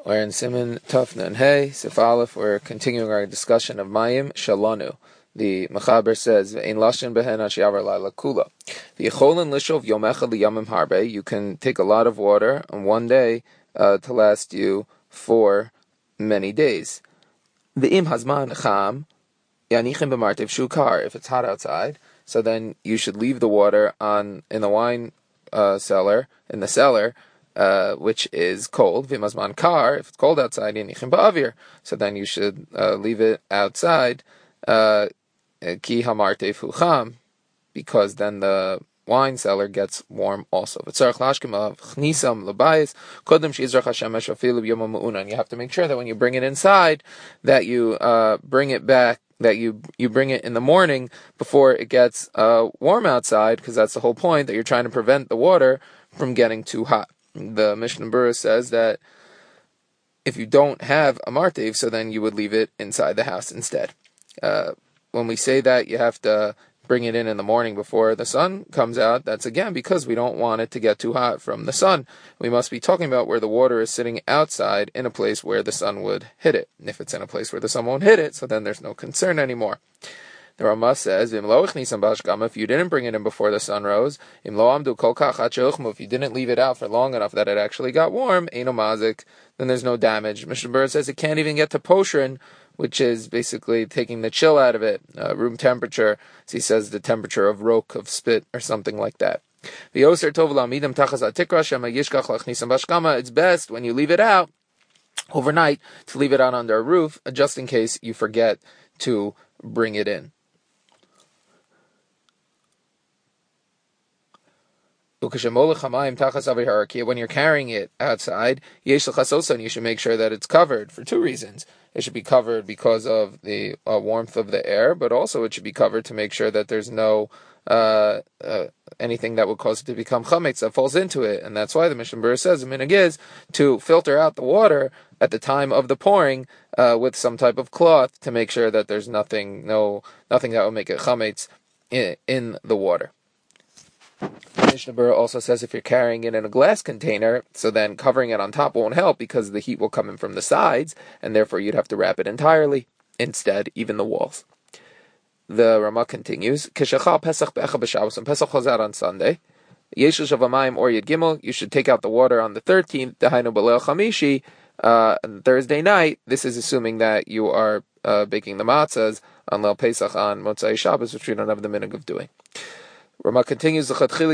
We're in Siman Tufna and Hey, Sif Aleph. We're continuing our discussion of Mayim Shalanu. The Mechaber says, "Ein lashin behen ashiavar laila kula." The Yecholin lishov yomecha liyamim harbe. You can take a lot of water on one day to last you for many days. The im hazman cham yanichim b'martiv shukar. If it's hot outside, so then you should leave the water in the wine cellar, which is cold. V'mazman kar, if it's cold outside, yanichim ba'avir. So then you should leave it outside. Ki hamartev hu cham, because then the wine cellar gets warm also. You have to make sure that when you bring it inside, that you bring it back, that you bring it in the morning before it gets warm outside, because that's the whole point, that you're trying to prevent the water from getting too hot. The Mishnah Berurah says that if you don't have a martev, so then you would leave it inside the house instead. When we say that you have to bring it in the morning before the sun comes out, that's again because we don't want it to get too hot from the sun. We must be talking about where the water is sitting outside in a place where the sun would hit it. And if it's in a place where the sun won't hit it, so then there's no concern anymore. The Ramah says, if you didn't bring it in before the sun rose, if you didn't leave it out for long enough that it actually got warm, then there's no damage. Mishnah Berurah says it can't even get to poshrin, which is basically taking the chill out of it, room temperature. So he says the temperature of rok, of spit, or something like that. It's best when you leave it out overnight to leave it out under a roof, just in case you forget to bring it in. When you're carrying it outside, you should make sure that it's covered for two reasons. It should be covered because of the warmth of the air, but also it should be covered to make sure that there's no anything that would cause it to become chametz that falls into it. And that's why the Mishnah Berurah says the minhag is to filter out the water at the time of the pouring with some type of cloth to make sure that there's nothing that will make it chametz in the water. Mishnah Berurah also says if you're carrying it in a glass container, so then covering it on top won't help because the heat will come in from the sides, and therefore you'd have to wrap it entirely. Instead, even the walls. The Ramah continues, Keshachal Pesach be'echa b'Shabbos, and Pesach falls out on Sunday. Yeshul Shavamayim or Yud Gimel, you should take out the water on the 13th, Dehainu B'leil Chamishi, on Thursday night. This is assuming that you are baking the matzahs on Leil Pesach on Motzai Shabbos, which we don't have the minhag of doing. Ramah continues, ideally,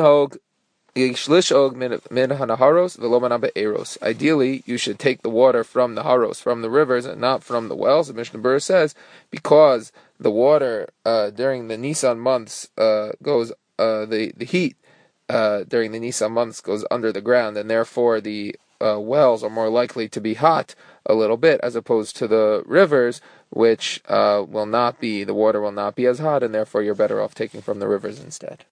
you should take the water from the haros, from the rivers, and not from the wells. The Mishnah Berurah says, because the water during the Nisan months goes, the heat during the Nisan months goes under the ground, and therefore the wells are more likely to be hot a little bit, as opposed to the rivers, which the water will not be as hot, and therefore you're better off taking from the rivers instead.